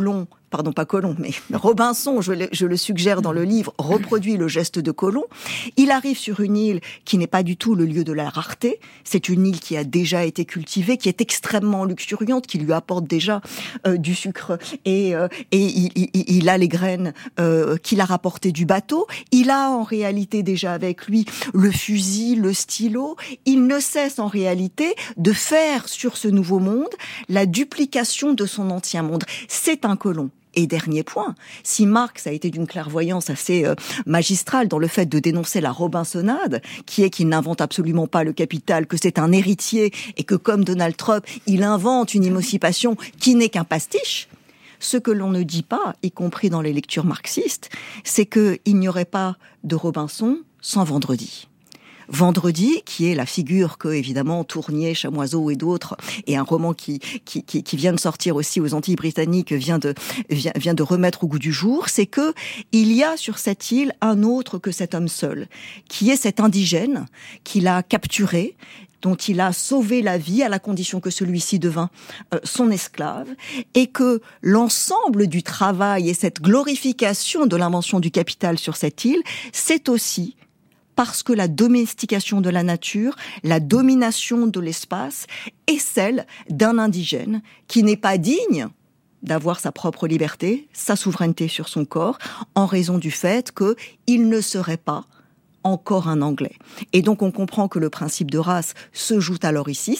Robinson, je le suggère dans le livre, reproduit le geste de Colomb. Il arrive sur une île qui n'est pas du tout le lieu de la rareté. C'est une île qui a déjà été cultivée, qui est extrêmement luxuriante, qui lui apporte déjà du sucre et il a les graines qu'il a rapportées du bateau. Il a en réalité déjà avec lui le fusil, le stylo. Il ne cesse en réalité de faire sur ce nouveau monde la duplication de son ancien monde. C'est un Colomb. Et dernier point, si Marx a été d'une clairvoyance assez magistrale dans le fait de dénoncer la Robinsonade, qui est qu'il n'invente absolument pas le capital, que c'est un héritier et que comme Donald Trump, il invente une émancipation qui n'est qu'un pastiche, ce que l'on ne dit pas, y compris dans les lectures marxistes, c'est qu'il n'y aurait pas de Robinson sans Vendredi. Vendredi, qui est la figure que, évidemment, Tournier, Chamoiseau et d'autres, et un roman qui vient de sortir aussi aux Antilles britanniques, vient de remettre au goût du jour, c'est que il y a sur cette île un autre que cet homme seul, qui est cet indigène qu'il a capturé, dont il a sauvé la vie à la condition que celui-ci devint son esclave, et que l'ensemble du travail et cette glorification de l'invention du capital sur cette île, c'est aussi parce que la domestication de la nature, la domination de l'espace est celle d'un indigène qui n'est pas digne d'avoir sa propre liberté, sa souveraineté sur son corps, en raison du fait qu'il ne serait pas encore un Anglais. Et donc on comprend que le principe de race se joue ici,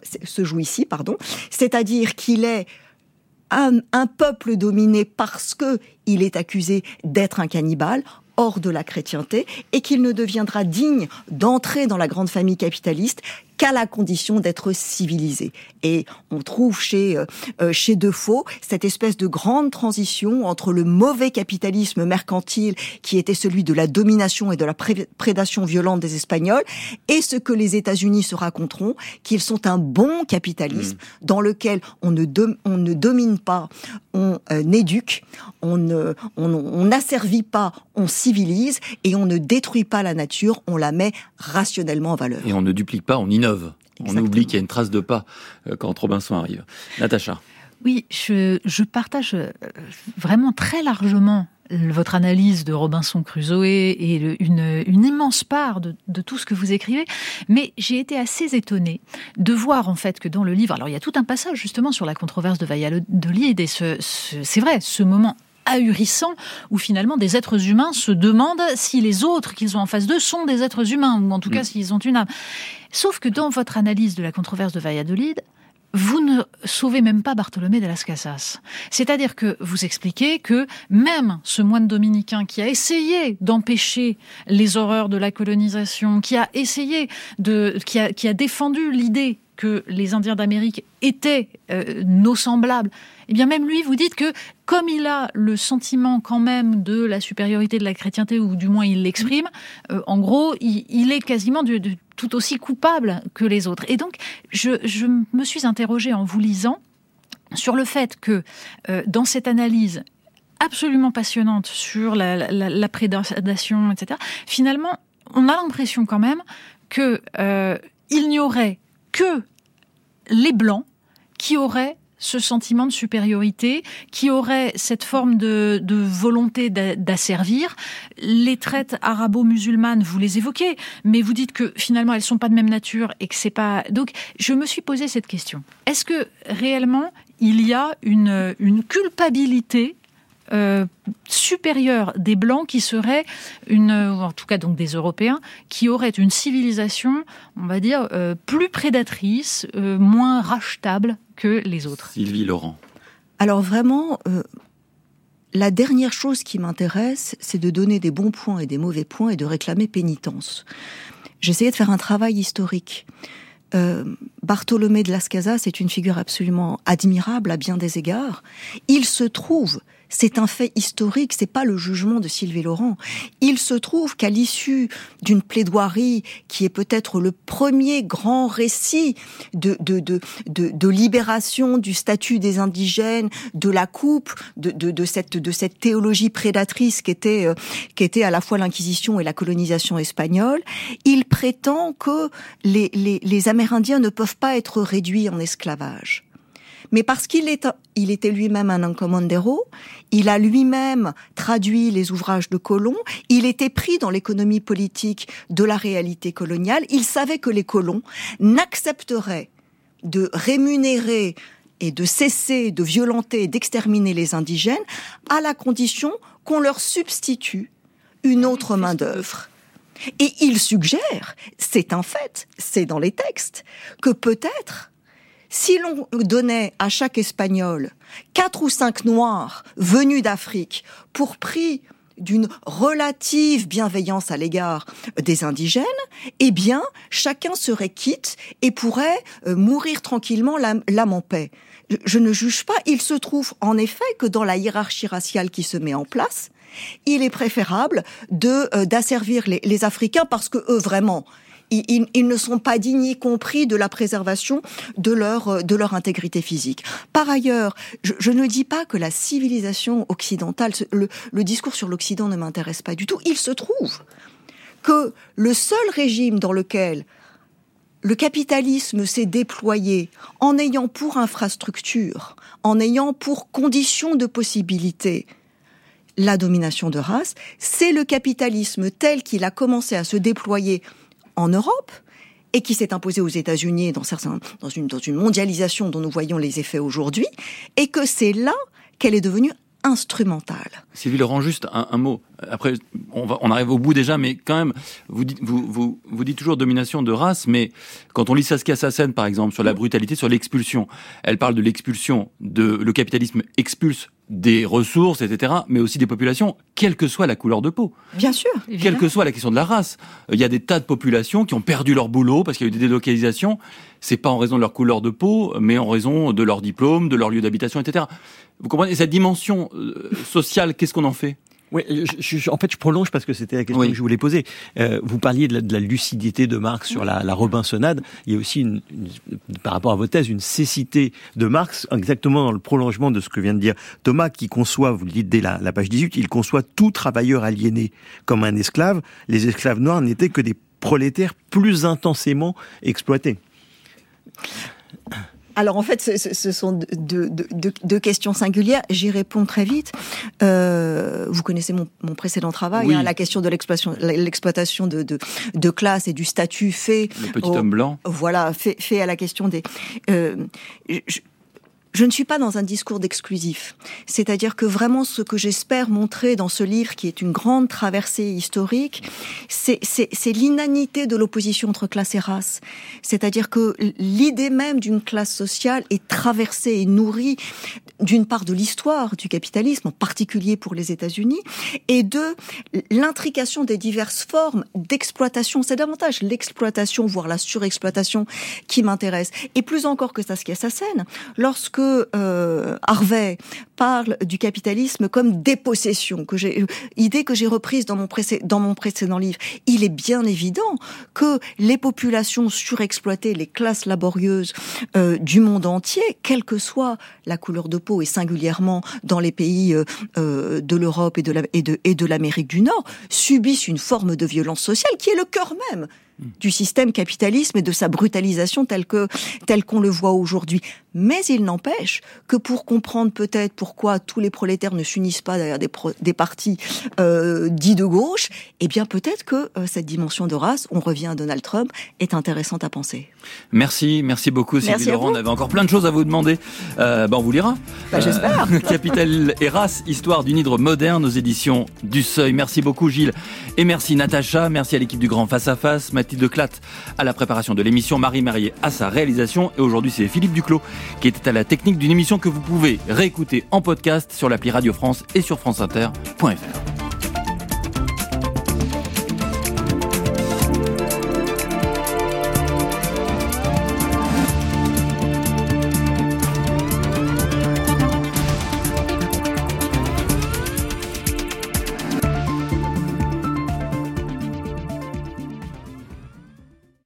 c'est-à-dire qu'il est un peuple dominé parce que il est accusé d'être un cannibale, hors de la chrétienté, et qu'il ne deviendra digne d'entrer dans la grande famille capitaliste qu'à la condition d'être civilisé. Et on trouve chez Defoe cette espèce de grande transition entre le mauvais capitalisme mercantile qui était celui de la domination et de la prédation violente des Espagnols et ce que les États-Unis se raconteront, qu'ils sont un bon capitalisme dans lequel on ne domine pas, on éduque, on n'asservit pas, on civilise et on ne détruit pas la nature, on la met rationnellement en valeur. Et on ne duplique pas, on innove. Exactement. On oublie qu'il y a une trace de pas quand Robinson arrive. Natacha. Oui, je partage vraiment très largement votre analyse de Robinson Crusoe et une immense part de tout ce que vous écrivez, mais j'ai été assez étonnée de voir en fait que dans le livre, alors il y a tout un passage justement sur la controverse de Valladolid et c'est vrai, ce moment ahurissant où finalement des êtres humains se demandent si les autres qu'ils ont en face d'eux sont des êtres humains, ou en tout cas s'ils ont une âme. Sauf que dans votre analyse de la controverse de Valladolid, vous ne sauvez même pas Bartolomé de las Casas. C'est-à-dire que vous expliquez que même ce moine dominicain qui a essayé d'empêcher les horreurs de la colonisation, qui a essayé qui a défendu l'idée que les Indiens d'Amérique étaient nos semblables, eh bien même lui, vous dites que comme il a le sentiment quand même de la supériorité de la chrétienté, ou du moins il l'exprime, en gros, il est quasiment tout aussi coupable que les autres. Et donc, je me suis interrogée en vous lisant sur le fait que dans cette analyse absolument passionnante sur la prédation, etc., finalement, on a l'impression quand même que il n'y aurait que les Blancs qui auraient ce sentiment de supériorité, qui auraient cette forme de volonté d'asservir. Les traites arabo-musulmanes, vous les évoquez, mais vous dites que finalement elles sont pas de même nature et que c'est pas... Donc je me suis posé cette question. Est-ce que réellement il y a une culpabilité supérieure des Blancs qui seraient en tout cas donc des Européens, qui auraient une civilisation, on va dire, plus prédatrice, moins rachetable que les autres. Sylvie Laurent. Alors vraiment, la dernière chose qui m'intéresse, c'est de donner des bons points et des mauvais points et de réclamer pénitence. J'essayais de faire un travail historique. Bartolomé de Las Casas, c'est une figure absolument admirable à bien des égards. Il se trouve, c'est un fait historique, c'est pas le jugement de Sylvie Laurent. Il se trouve qu'à l'issue d'une plaidoirie qui est peut-être le premier grand récit de libération du statut des indigènes, de la coupe, de cette théologie prédatrice qui était à la fois l'Inquisition et la colonisation espagnole, il prétend que les Amérindiens ne peuvent pas être réduits en esclavage. Mais parce qu'il était lui-même un encomendero, il a lui-même traduit les ouvrages de colons, il était pris dans l'économie politique de la réalité coloniale, il savait que les colons n'accepteraient de rémunérer et de cesser de violenter et d'exterminer les indigènes à la condition qu'on leur substitue une autre main-d'œuvre. Et il suggère, c'est un fait, c'est dans les textes, que peut-être si l'on donnait à chaque Espagnol 4 ou 5 Noirs venus d'Afrique pour prix d'une relative bienveillance à l'égard des indigènes, eh bien, chacun serait quitte et pourrait mourir tranquillement l'âme en paix. Je ne juge pas. Il se trouve en effet que dans la hiérarchie raciale qui se met en place, il est préférable d'asservir les Africains parce que eux, vraiment, ils ne sont pas dignes, y compris de la préservation de leur intégrité physique. Par ailleurs, je ne dis pas que la civilisation occidentale, le discours sur l'Occident ne m'intéresse pas du tout. Il se trouve que le seul régime dans lequel le capitalisme s'est déployé en ayant pour infrastructure, en ayant pour condition de possibilité la domination de race, c'est le capitalisme tel qu'il a commencé à se déployer en Europe et qui s'est imposé aux États-Unis dans une mondialisation dont nous voyons les effets aujourd'hui, et que c'est là qu'elle est devenue instrumentale. Sylvie Laurent, juste un mot. Après, on arrive au bout déjà, mais quand même, vous dites toujours domination de race, mais quand on lit Saskia Sassen, par exemple, sur la brutalité, sur l'expulsion, elle parle de l'expulsion, le capitalisme expulse des ressources, etc., mais aussi des populations, quelle que soit la couleur de peau. Bien sûr. Quelle que soit la question de la race. Il y a des tas de populations qui ont perdu leur boulot parce qu'il y a eu des délocalisations. C'est pas en raison de leur couleur de peau, mais en raison de leur diplôme, de leur lieu d'habitation, etc. Vous comprenez? Cette dimension sociale, qu'est-ce qu'on en fait? Oui, en fait, je prolonge parce que c'était la question que je voulais poser. Vous parliez de la lucidité de Marx sur la Robinsonade. Il y a aussi, par rapport à vos thèses, une cécité de Marx, exactement dans le prolongement de ce que vient de dire Thomas, qui conçoit, vous le dites dès la page 18, il conçoit tout travailleur aliéné comme un esclave. Les esclaves noirs n'étaient que des prolétaires plus intensément exploités. Alors en fait, ce sont deux questions singulières. J'y réponds très vite. Vous connaissez mon précédent travail, oui. La question de l'exploitation de classe et du statut fait le petit homme blanc. Voilà, fait à la question des. Je ne suis pas dans un discours d'exclusif. C'est-à-dire que vraiment ce que j'espère montrer dans ce livre, qui est une grande traversée historique, c'est l'inanité de l'opposition entre classe et race. C'est-à-dire que l'idée même d'une classe sociale est traversée et nourrie d'une part de l'histoire du capitalisme, en particulier pour les États-Unis, et de l'intrication des diverses formes d'exploitation. C'est davantage l'exploitation, voire la surexploitation, qui m'intéresse. Et plus encore que Saskia Sassen, lorsque Harvey parle du capitalisme comme dépossession, idée que j'ai reprise dans mon précédent livre. Il est bien évident que les populations surexploitées, les classes laborieuses du monde entier, quelle que soit la couleur de peau, et singulièrement dans les pays de l'Europe et de l'Amérique du Nord, subissent une forme de violence sociale qui est le cœur même du système capitalisme et de sa brutalisation tel qu'on le voit aujourd'hui. Mais il n'empêche que pour comprendre peut-être pourquoi tous les prolétaires ne s'unissent pas derrière des partis dits de gauche, eh bien peut-être que cette dimension de race, on revient à Donald Trump, est intéressante à penser. Merci beaucoup Sylvie Laurent. On avait encore plein de choses à vous demander. On vous lira. J'espère. Capital et race, histoire d'une hydre moderne aux éditions du Seuil. Merci beaucoup Gilles et merci Natacha. Merci à l'équipe du Grand Face à Face, Mathilde Clatte à la préparation de l'émission, Marie Merrier à sa réalisation et aujourd'hui c'est Philippe Duclos qui était à la technique d'une émission que vous pouvez réécouter en podcast sur l'appli Radio France et sur franceinter.fr.